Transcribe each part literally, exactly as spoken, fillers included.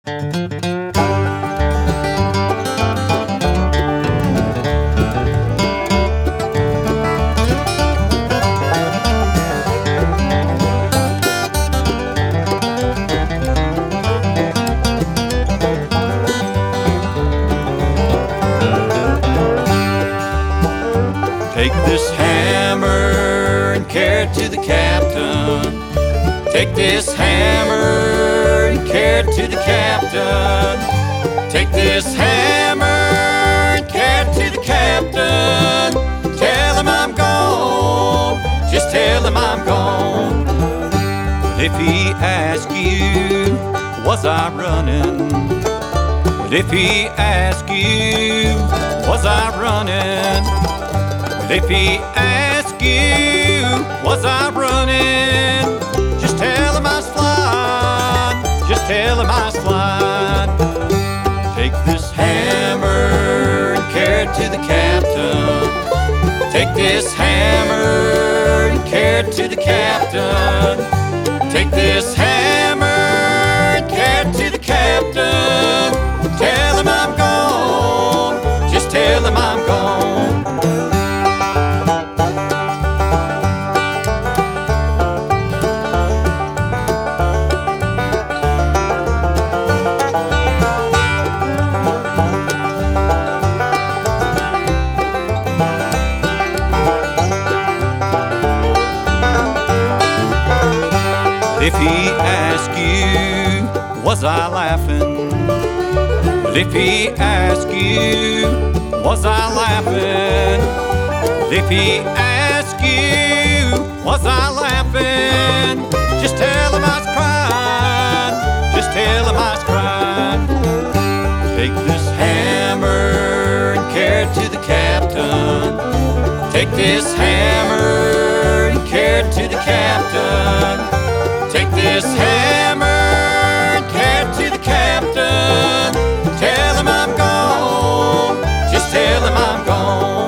Take this hammer and carry it to the captain. Take this hammer and carry it to the captain. Take this hammer and carry it to the captain. Tell him I'm gone, just tell him I'm gone. But if he asks you, was I running? But if he asks you, was I running? But if he asks you, was I running? Just tell him I was flying, just tell him I was flying. Take this hammer and carry it to the captain. Take this hammer and carry it to the captain. Take this hammer and carry it to the captain. Tell him I'm gone, just tell him I'm gone. If he asks you, was I laughing? But if he asks you, was I laughing? But if he asks you, was I laughing? Just tell him I was crying, just tell him I was crying. Take this hammer and carry it to the captain. Take this hammer and carry it to the captain. Take this hammer and carry it to the captain. Tell him I'm gone, just tell him I'm gone.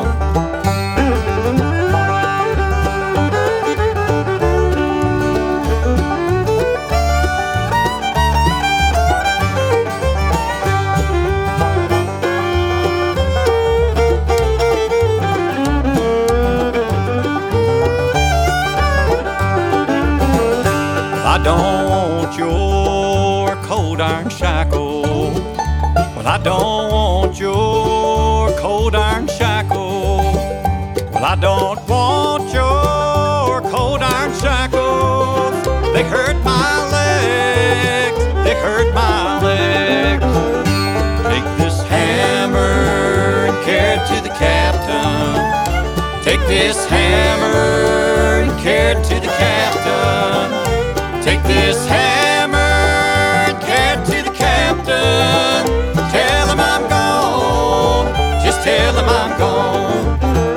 I don't want your cold iron shackle. Well, I don't want your cold iron shackle. Well, I don't want your cold iron shackles. They hurt my legs, they hurt my legs. Take this hammer and carry it to the captain. Take this hammer and carry it to the captain. Take this hammer and carry it to the captain. Tell him I'm gone, just tell him I'm gone.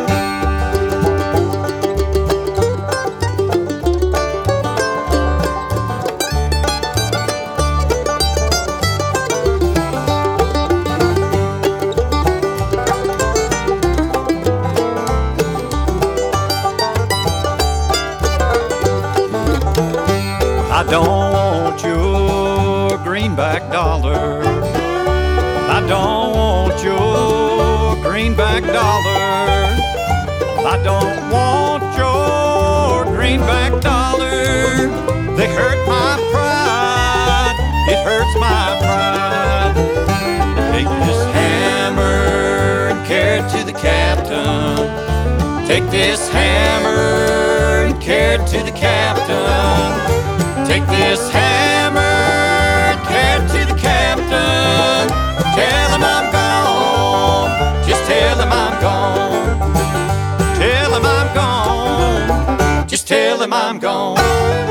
I don't want your greenback dollar. I don't want your greenback dollar. I don't want your greenback dollar. They hurt my pride, it hurts my pride. Take this hammer and carry it to the captain. Take this hammer and carry it to the captain. Take this hammer and carry it to the captain. Tell him I'm gone, just tell him I'm gone. Tell him I'm gone, just tell him I'm gone.